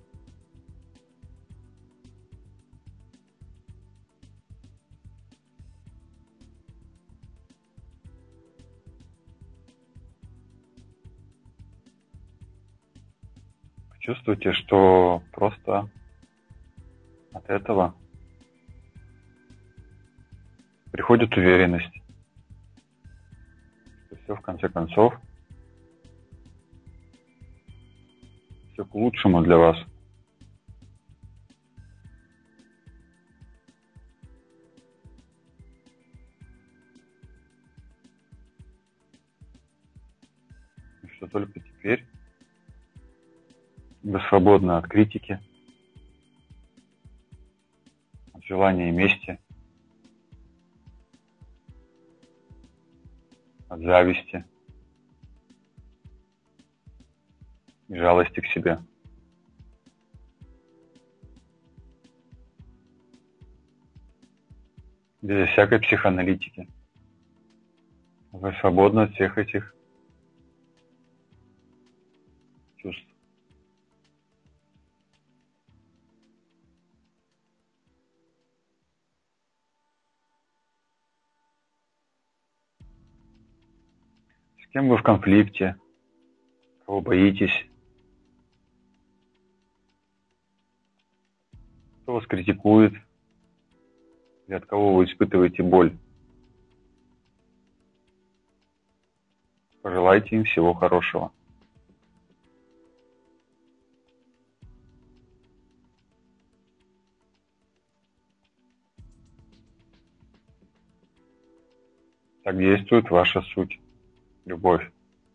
S2: Чувствуйте, что просто от этого приходит уверенность, что все в конце концов, все к лучшему для вас. И что только теперь вы свободны от критики, от желания мести, от зависти и жалости к себе. Без всякой психоаналитики. Вы свободны от всех этих чувств. С кем вы в конфликте, кого боитесь, кто вас критикует, или от кого вы испытываете боль. Пожелайте им всего хорошего. Так действует ваша суть, любовь.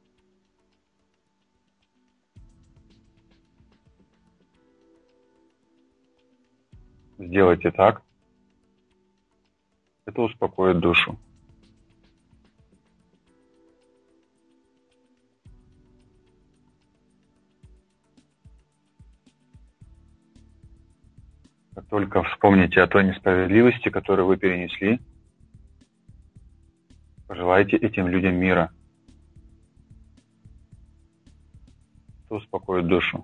S2: Сделайте так, это успокоит душу. Как только вспомните о той несправедливости, которую вы перенесли, пожелайте этим людям мира. Это успокоит душу.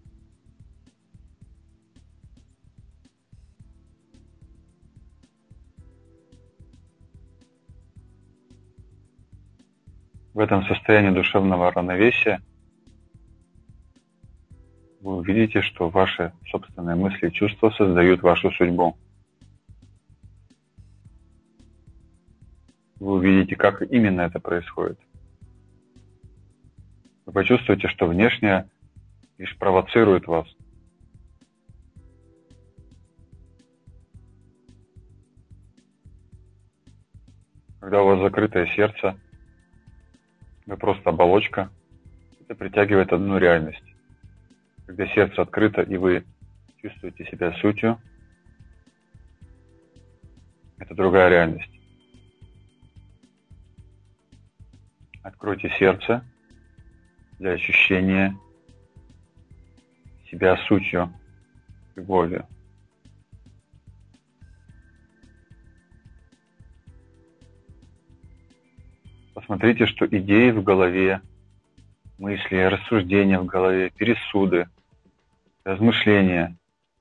S2: В этом состоянии душевного равновесия вы увидите, что ваши собственные мысли и чувства создают вашу судьбу. Вы увидите, как именно это происходит. Вы почувствуете, что внешнее лишь провоцирует вас. Когда у вас закрытое сердце, вы просто оболочка, это притягивает одну реальность. Когда сердце открыто и вы чувствуете себя сутью, это другая реальность. Откройте сердце для ощущения себя сутью, любовью. Посмотрите, что идеи в голове, мысли, рассуждения в голове, пересуды, размышления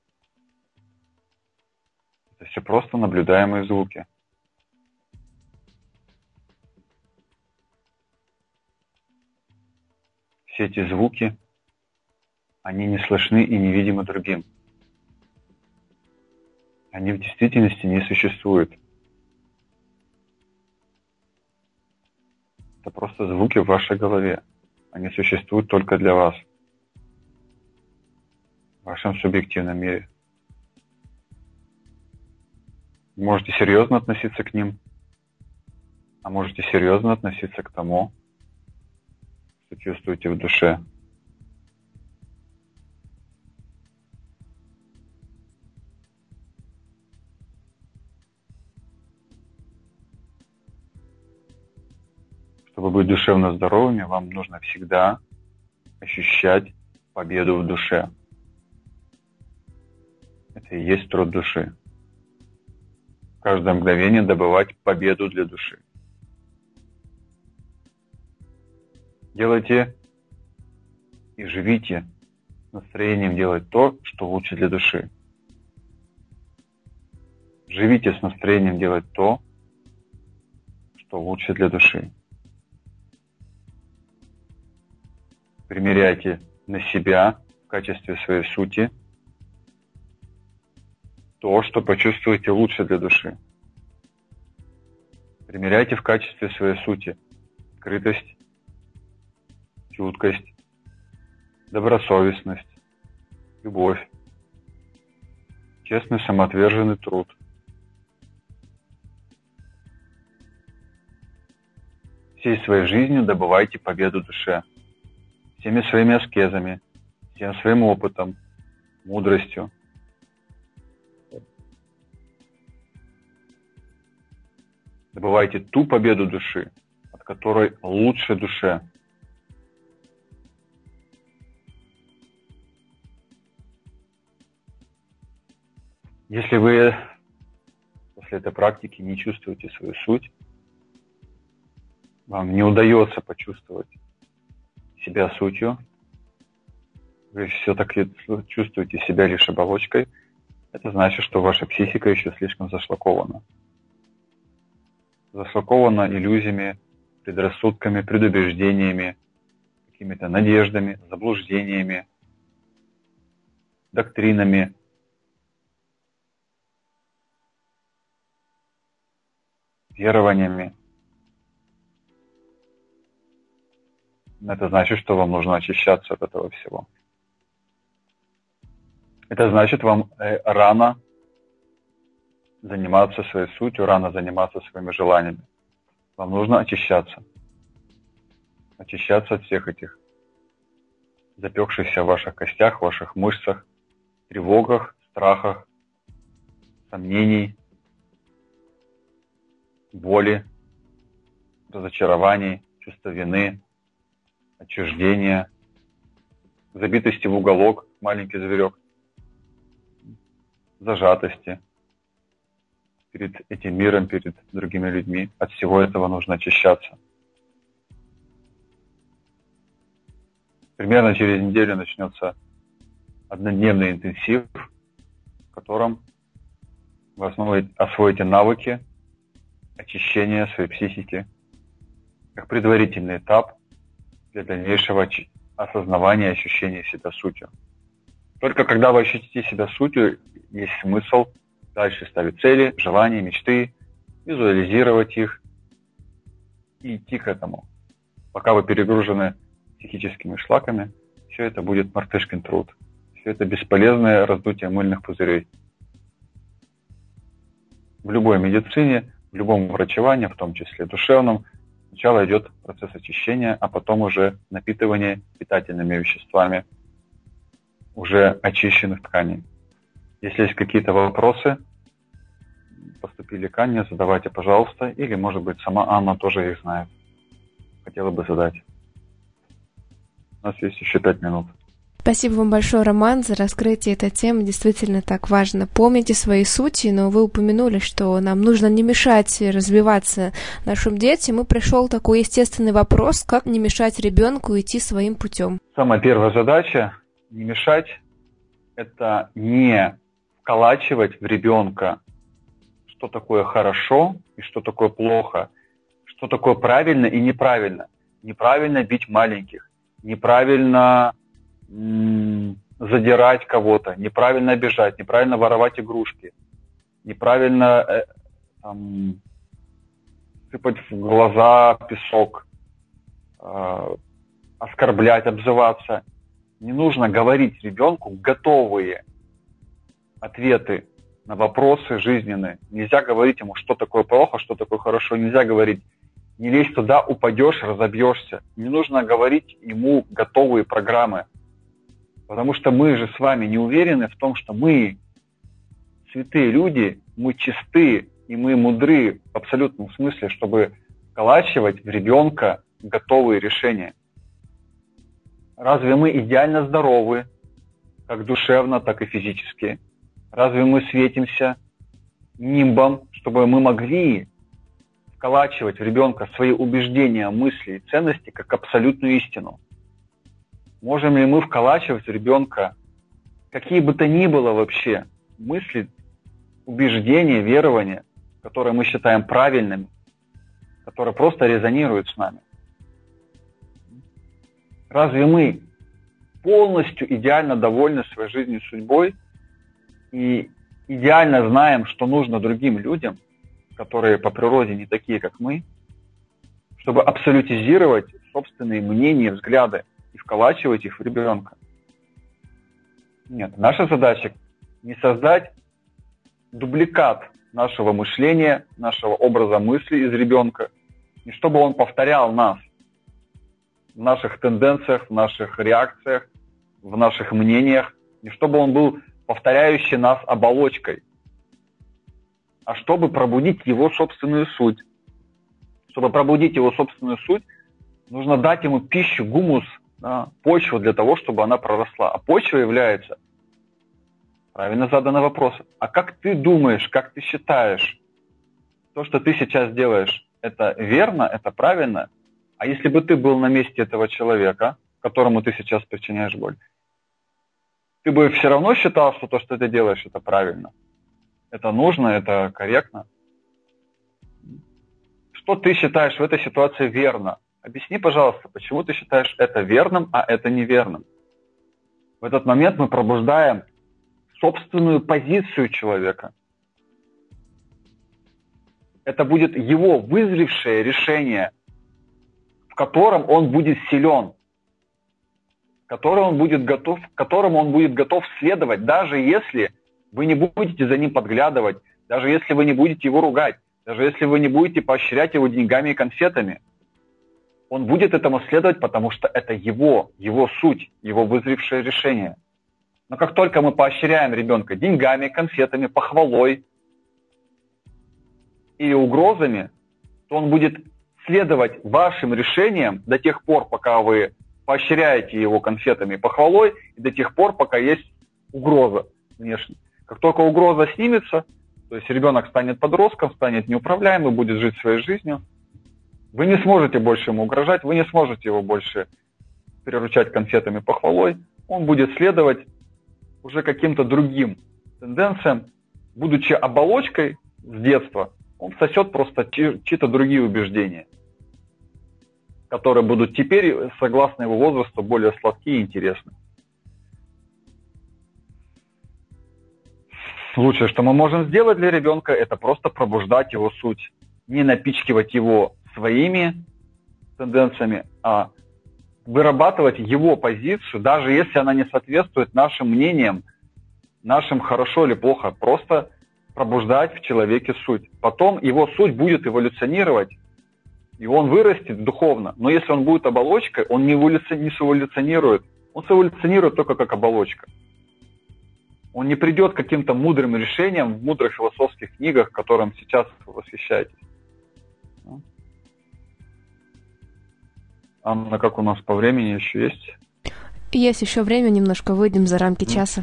S2: — это все просто наблюдаемые звуки. Все эти звуки, они не слышны и невидимы другим. Они в действительности не существуют. Это просто звуки в вашей голове. Они существуют только для вас, в вашем субъективном мире. Вы можете серьезно относиться к ним, а можете серьезно относиться к тому, что чувствуете в душе. Чтобы быть душевно здоровыми, вам нужно всегда ощущать победу в душе. Это и есть труд души. Каждое мгновение добывать победу для души. Делайте и живите настроением делать то, что лучше для души. Живите с настроением делать то, что лучше для души. Примеряйте на себя в качестве своей сути то, что почувствуете лучше для души. Примеряйте в качестве своей сути открытость, чуткость, добросовестность, любовь, честный самоотверженный труд. Всей своей жизнью добывайте победу душе. Всеми своими аскезами, всем своим опытом, мудростью. Добывайте ту победу души, от которой лучше душе. Если вы после этой практики не чувствуете свою суть, вам не удается почувствовать себя сутью, вы все-таки чувствуете себя лишь оболочкой, это значит, что ваша психика еще слишком зашлакована. Зашлакована иллюзиями, предрассудками, предубеждениями, какими-то надеждами, заблуждениями, доктринами. Верованиями. Это значит, что вам нужно очищаться от этого всего. Это значит, вам рано заниматься своей сутью, рано заниматься своими желаниями. Вам нужно очищаться. Очищаться от всех этих запекшихся в ваших костях, в ваших мышцах, тревогах, страхах, сомнений, боли, разочарований, чувства вины, отчуждения, забитости в уголок, маленький зверек, зажатости перед этим миром, перед другими людьми. От всего этого нужно очищаться. Примерно через неделю начнется однодневный интенсив, в котором вы освоите навыки очищения своей психики как предварительный этап для дальнейшего осознавания и ощущения себя сутью. Только когда вы ощутите себя сутью, есть смысл дальше ставить цели, желания, мечты, визуализировать их и идти к этому. Пока вы перегружены психическими шлаками, все это будет мартышкин труд. Все это бесполезное раздутие мыльных пузырей. В любой медицине в любом врачевании, в том числе душевном, сначала идет процесс очищения, а потом уже напитывание питательными веществами уже очищенных тканей. Если есть какие-то вопросы, поступили к Анне, задавайте, пожалуйста, или, может быть, сама Анна тоже их знает. Хотела бы задать. У нас есть еще 5 минут.
S1: Спасибо вам большое, Роман, за раскрытие этой темы. Действительно так важно. Помните свои сути, но вы упомянули, что нам нужно не мешать развиваться нашим детям. И пришел такой естественный вопрос, как не мешать ребенку идти своим путем.
S2: Самая первая задача – не мешать – это не вколачивать в ребенка, что такое хорошо и что такое плохо, что такое правильно и неправильно. Неправильно бить маленьких, неправильно задирать кого-то, неправильно обижать, неправильно воровать игрушки, неправильно сыпать в глаза песок, оскорблять, обзываться. Не нужно говорить ребенку готовые ответы на вопросы жизненные. Нельзя говорить ему, что такое плохо, что такое хорошо. Нельзя говорить, не лезь туда, упадешь, разобьешься. Не нужно говорить ему готовые программы. Потому что мы же с вами не уверены в том, что мы святые люди, мы чисты и мы мудры в абсолютном смысле, чтобы вколачивать в ребенка готовые решения. Разве мы идеально здоровы, как душевно, так и физически? Разве мы светимся нимбом, чтобы мы могли вколачивать в ребенка свои убеждения, мысли и ценности как абсолютную истину? Можем ли мы вколачивать в ребенка какие бы то ни было вообще мысли, убеждения, верования, которые мы считаем правильными, которые просто резонируют с нами? Разве мы полностью идеально довольны своей жизнью и судьбой и идеально знаем, что нужно другим людям, которые по природе не такие, как мы, чтобы абсолютизировать собственные мнения, взгляды и вколачивать их в ребенка? Нет, наша задача не создать дубликат нашего мышления, нашего образа мысли из ребенка, не чтобы он повторял нас в наших тенденциях, в наших реакциях, в наших мнениях, не чтобы он был повторяющий нас оболочкой, а чтобы пробудить его собственную суть. Чтобы пробудить его собственную суть, нужно дать ему пищу, гумус, почву для того, чтобы она проросла. А почва является правильно заданный вопрос. А как ты думаешь, как ты считаешь, то, что ты сейчас делаешь, это верно, это правильно? А если бы ты был на месте этого человека, которому ты сейчас причиняешь боль, ты бы все равно считал, что то, что ты делаешь, это правильно? Это нужно, это корректно? Что ты считаешь в этой ситуации верно? Объясни, пожалуйста, почему ты считаешь это верным, а это неверным? В этот момент мы пробуждаем собственную позицию человека. Это будет его вызревшее решение, в котором он будет силен, к которому он будет готов следовать, даже если вы не будете за ним подглядывать, даже если вы не будете его ругать, даже если вы не будете поощрять его деньгами и конфетами. Он будет этому следовать, потому что это его суть, его вызревшее решение. Но как только мы поощряем ребенка деньгами, конфетами, похвалой или угрозами, то он будет следовать вашим решениям до тех пор, пока вы поощряете его конфетами и похвалой, и до тех пор, пока есть угроза внешне. Как только угроза снимется, то есть ребенок станет подростком, станет неуправляемым, будет жить своей жизнью, вы не сможете больше ему угрожать, вы не сможете его больше приручать конфетами и похвалой. Он будет следовать уже каким-то другим тенденциям. Будучи оболочкой с детства, он всосет просто чьи-то другие убеждения, которые будут теперь, согласно его возрасту, более сладкие и интересны. Лучшее, что мы можем сделать для ребенка, это просто пробуждать его суть. Не напичкивать его своими тенденциями, а вырабатывать его позицию, даже если она не соответствует нашим мнениям, нашим хорошо или плохо. Просто пробуждать в человеке суть. Потом его суть будет эволюционировать, и он вырастет духовно. Но если он будет оболочкой, он не эволюционирует. Он эволюционирует только как оболочка. Он не придет к каким-то мудрым решениям в мудрых философских книгах, которым сейчас вы восхищаетесь. Анна, как у нас по времени еще есть?
S1: Есть еще время, немножко выйдем за рамки часа.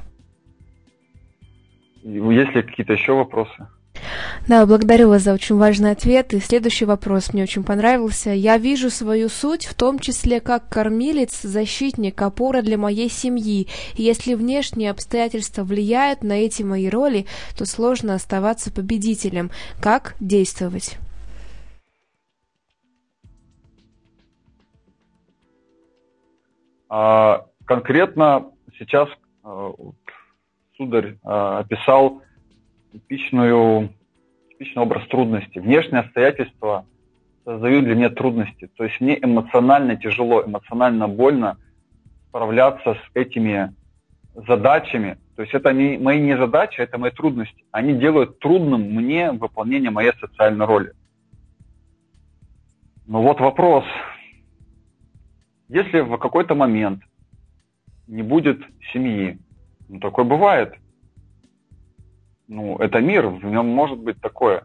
S2: Есть ли какие-то еще вопросы?
S1: Да, благодарю вас за очень важный ответ. И следующий вопрос мне очень понравился. Я вижу свою суть, в том числе как кормилец, защитник, опора для моей семьи. И если внешние обстоятельства влияют на эти мои роли, то сложно оставаться победителем. Как действовать?
S2: Конкретно сейчас сударь описал типичный образ трудности. Внешние обстоятельства создают для меня трудности. То есть мне эмоционально тяжело, эмоционально больно справляться с этими задачами. То есть это не мои не задачи, это мои трудности. Они делают трудным мне выполнение моей социальной роли. Но вот вопрос. Если в какой-то момент не будет семьи, такое бывает. Это мир, в нем может быть такое.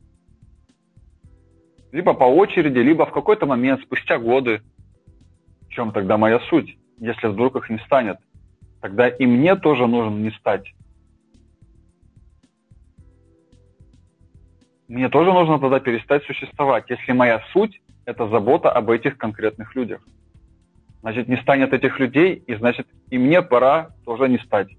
S2: Либо по очереди, либо в какой-то момент, спустя годы. В чем тогда моя суть? Если вдруг их не станет, тогда и мне тоже нужно не стать. Мне тоже нужно тогда перестать существовать, если моя суть – это забота об этих конкретных людях. Значит, не станет этих людей, и значит, и мне пора тоже не стать.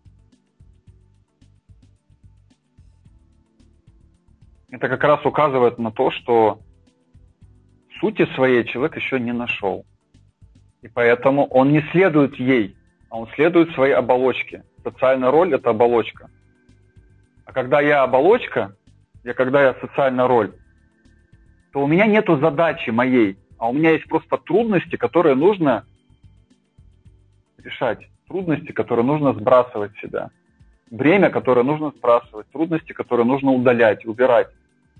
S2: Это как раз указывает на то, что сути своей человек еще не нашел. И поэтому он не следует ей, а он следует своей оболочке. Социальная роль – это оболочка. А когда я оболочка, когда я социальная роль, то у меня нету задачи моей, а у меня есть просто трудности, которые нужно решать. Трудности, которые нужно сбрасывать с себя. Бремя, которое нужно сбрасывать. Трудности, которые нужно удалять, убирать.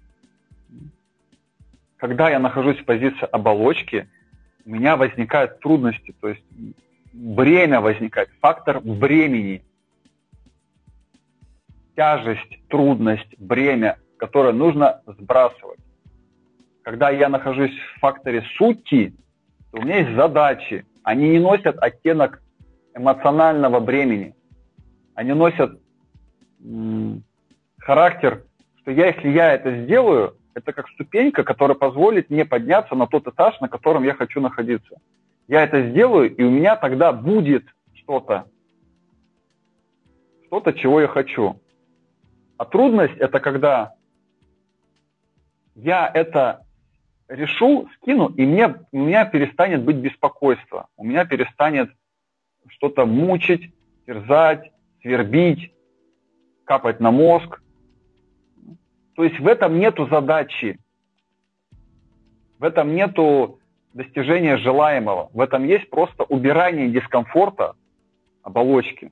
S2: Когда я нахожусь в позиции оболочки, у меня возникают трудности, то есть бремя возникает, фактор бремени. Тяжесть, трудность, бремя, которое нужно сбрасывать. Когда я нахожусь в факторе сути, то у меня есть задачи. Они не носят оттенок эмоционального бремени. Они носят характер, что если я это сделаю, это как ступенька, которая позволит мне подняться на тот этаж, на котором я хочу находиться. Я это сделаю, и у меня тогда будет что-то, чего я хочу. А трудность – это когда я это решу, скину, и у меня перестанет быть беспокойство. У меня перестанет что-то мучить, терзать, свербить, капать на мозг. То есть в этом нету задачи, в этом нету достижения желаемого, в этом есть просто убирание дискомфорта оболочки.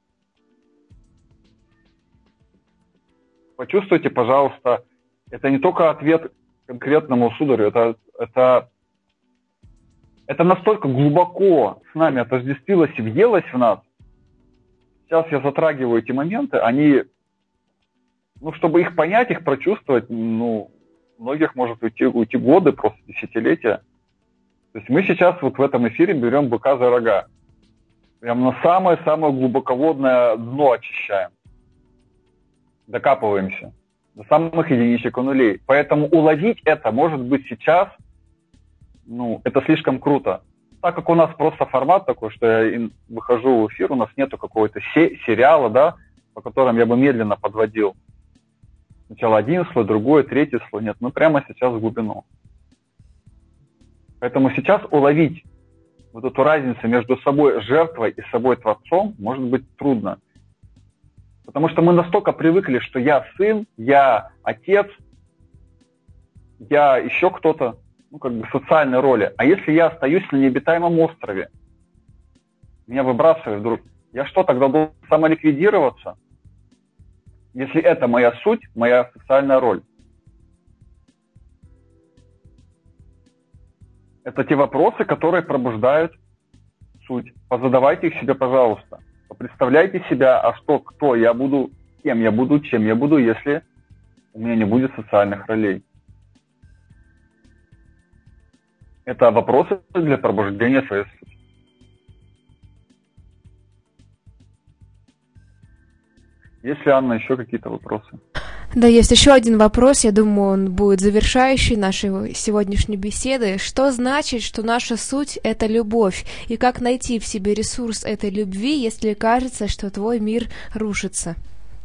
S2: Почувствуйте, пожалуйста, это не только ответ конкретному сударю, это настолько глубоко с нами отождествилось и въелось в нас. Сейчас я затрагиваю эти моменты, они, чтобы их понять, их прочувствовать, многих может уйти годы, просто десятилетия. То есть мы сейчас вот в этом эфире берем быка за рога. Прям на самое-самое глубоководное дно очищаем. Докапываемся до самых единичек и нулей. Поэтому уловить это может быть сейчас, это слишком круто. Так как у нас просто формат такой, что я выхожу в эфир, у нас нету какого-то сериала, да, по которым я бы медленно подводил. Сначала один слой, другой, третий слой. Нет, мы прямо сейчас в глубину. Поэтому сейчас уловить вот эту разницу между собой жертвой и собой творцом может быть трудно. Потому что мы настолько привыкли, что я сын, я отец, я еще кто-то, в социальной роли. А если я остаюсь на необитаемом острове, меня выбрасывают вдруг, я что, тогда должен самоликвидироваться? Если это моя суть, моя социальная роль. Это те вопросы, которые пробуждают суть. Позадавайте их себе, пожалуйста. Представляйте себя, а что, кто я буду, кем я буду, чем я буду, если у меня не будет социальных ролей. Это вопросы для пробуждения своей сути. Есть ли, Анна, еще какие-то вопросы?
S1: Да, есть еще один вопрос, я думаю, он будет завершающий нашей сегодняшней беседы. Что значит, что наша суть — это любовь? И как найти в себе ресурс этой любви, если кажется, что твой мир рушится?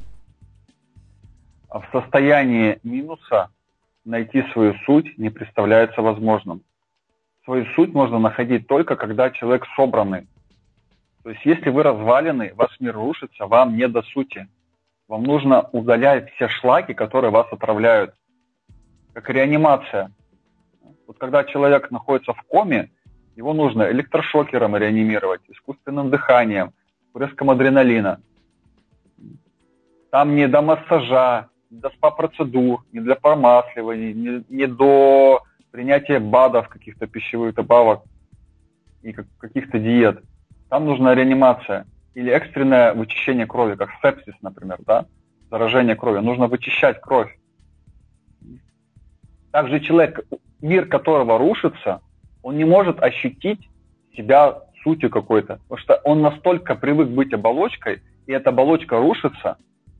S2: В состоянии минуса найти свою суть не представляется возможным. Свою суть можно находить только, когда человек собранный. То есть, если вы развалены, ваш мир рушится, вам не до сути. Вам нужно удалять все шлаки, которые вас отравляют. Как реанимация. Вот когда человек находится в коме, его нужно электрошокером реанимировать, искусственным дыханием, впрыском адреналина. Там не до массажа, не до спа-процедур, не для промасливаний, не до принятия БАДов, каких-то пищевых добавок и каких-то диет. Там нужна реанимация. Или экстренное вычищение крови, как сепсис, например, да? Заражение крови. Нужно вычищать кровь. Также человек, мир которого рушится, он не может ощутить себя сутью какой-то. Потому что он настолько привык быть оболочкой, и эта оболочка рушится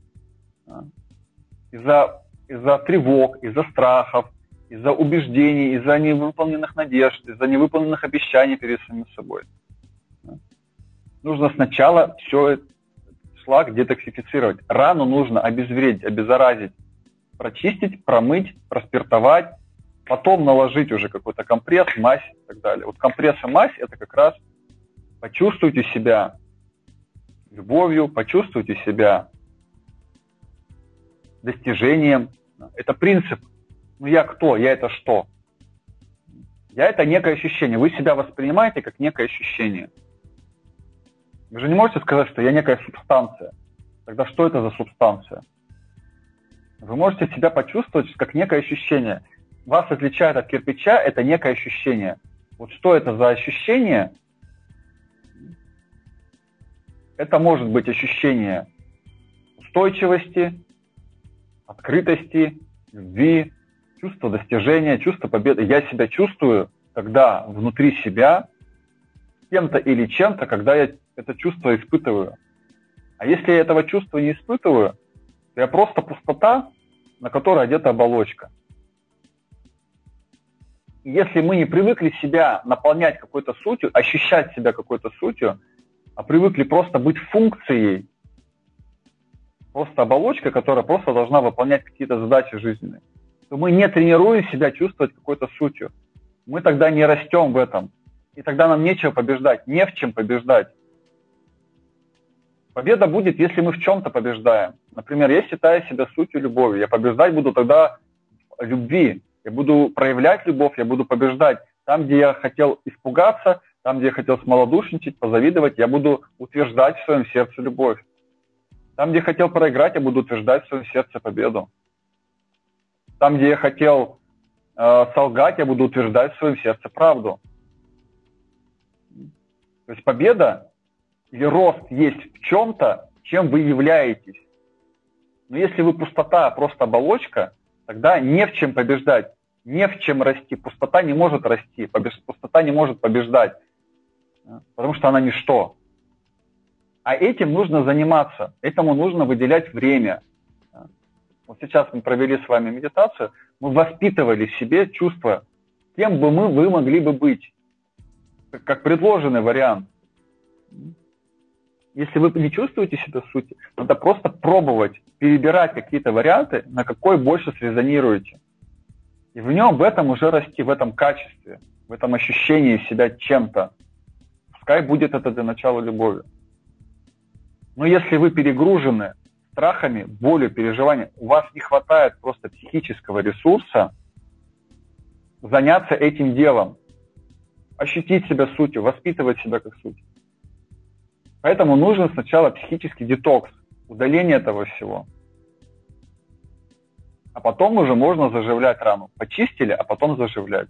S2: из-за тревог, из-за страхов, из-за убеждений, из-за невыполненных надежд, из-за невыполненных обещаний перед самим собой. Нужно сначала все этот шлак детоксифицировать. Рану нужно обезвредить, обеззаразить, прочистить, промыть, проспиртовать, потом наложить уже какой-то компресс, мазь и так далее. Вот компресс и мазь — это как раз почувствуйте себя любовью, почувствуйте себя достижением. Это принцип. Ну я кто? Я это что? Я это некое ощущение. Вы себя воспринимаете как некое ощущение. Вы же не можете сказать, что я некая субстанция. Тогда что это за субстанция? Вы можете себя почувствовать как некое ощущение. Вас отличает от кирпича — это некое ощущение. Вот что это за ощущение? Это может быть ощущение устойчивости, открытости, любви, чувство достижения, чувство победы. Я себя чувствую, когда внутри себя кем-то или чем-то, когда я это чувство испытываю. А если я этого чувства не испытываю, то я просто пустота, на которой одета оболочка. И если мы не привыкли себя наполнять какой-то сутью, ощущать себя какой-то сутью, а привыкли просто быть функцией, просто оболочкой, которая просто должна выполнять какие-то задачи жизненные, то мы не тренируем себя чувствовать какой-то сутью. Мы тогда не растем в этом. И тогда нам нечего побеждать, не в чем побеждать. Победа будет, если мы в чем-то побеждаем. Например, я считаю себя сутью любовью. Я побеждать буду тогда в любви. Я буду проявлять любовь, я буду побеждать. Там, где я хотел испугаться, там, где я хотел смолодушничать, позавидовать, я буду утверждать в своем сердце любовь. Там, где я хотел проиграть, я буду утверждать в своем сердце победу. Там, где я хотел солгать, я буду утверждать в своем сердце правду. То есть победа или рост есть в чем-то, чем вы являетесь. Но если вы пустота, а просто оболочка, тогда не в чем побеждать, не в чем расти. Пустота не может расти, пустота не может побеждать, потому что она ничто. А этим нужно заниматься, этому нужно выделять время. Вот сейчас мы провели с вами медитацию, мы воспитывали в себе чувство, кем бы вы могли бы быть, как предложенный вариант. Если вы не чувствуете себя в сути, надо просто пробовать, перебирать какие-то варианты, на какой больше срезонируете. И в нем, в этом уже расти, в этом качестве, в этом ощущении себя чем-то. Пускай будет это для начала любовью. Но если вы перегружены страхами, болью, переживаниями, у вас не хватает просто психического ресурса заняться этим делом, ощутить себя сутью, воспитывать себя как суть. Поэтому нужен сначала психический детокс, удаление этого всего. А потом уже можно заживлять рану. Почистили, а потом заживлять.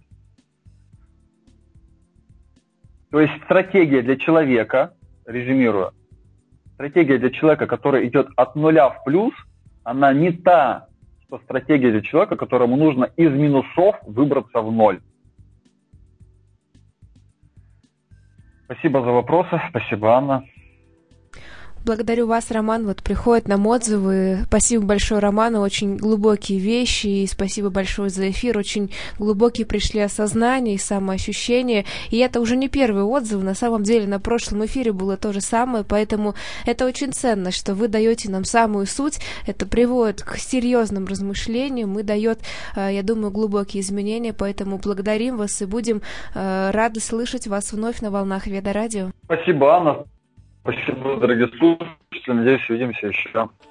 S2: То есть стратегия для человека, резюмируя, стратегия для человека, который идет от нуля в плюс, она не та, что стратегия для человека, которому нужно из минусов выбраться в ноль. Спасибо за вопросы. Спасибо, Анна.
S1: Благодарю вас, Роман. Вот приходят нам отзывы. Спасибо большое, Роману. Очень глубокие вещи. И спасибо большое за эфир. Очень глубокие пришли осознания и самоощущения. И это уже не первый отзыв. На самом деле, на прошлом эфире было то же самое. Поэтому это очень ценно, что вы даете нам самую суть. Это приводит к серьезным размышлениям и дает, я думаю, глубокие изменения. Поэтому благодарим вас и будем рады слышать вас вновь на волнах Веда Радио.
S2: Спасибо, Анна. Спасибо, дорогие слушатели. Надеюсь, увидимся еще.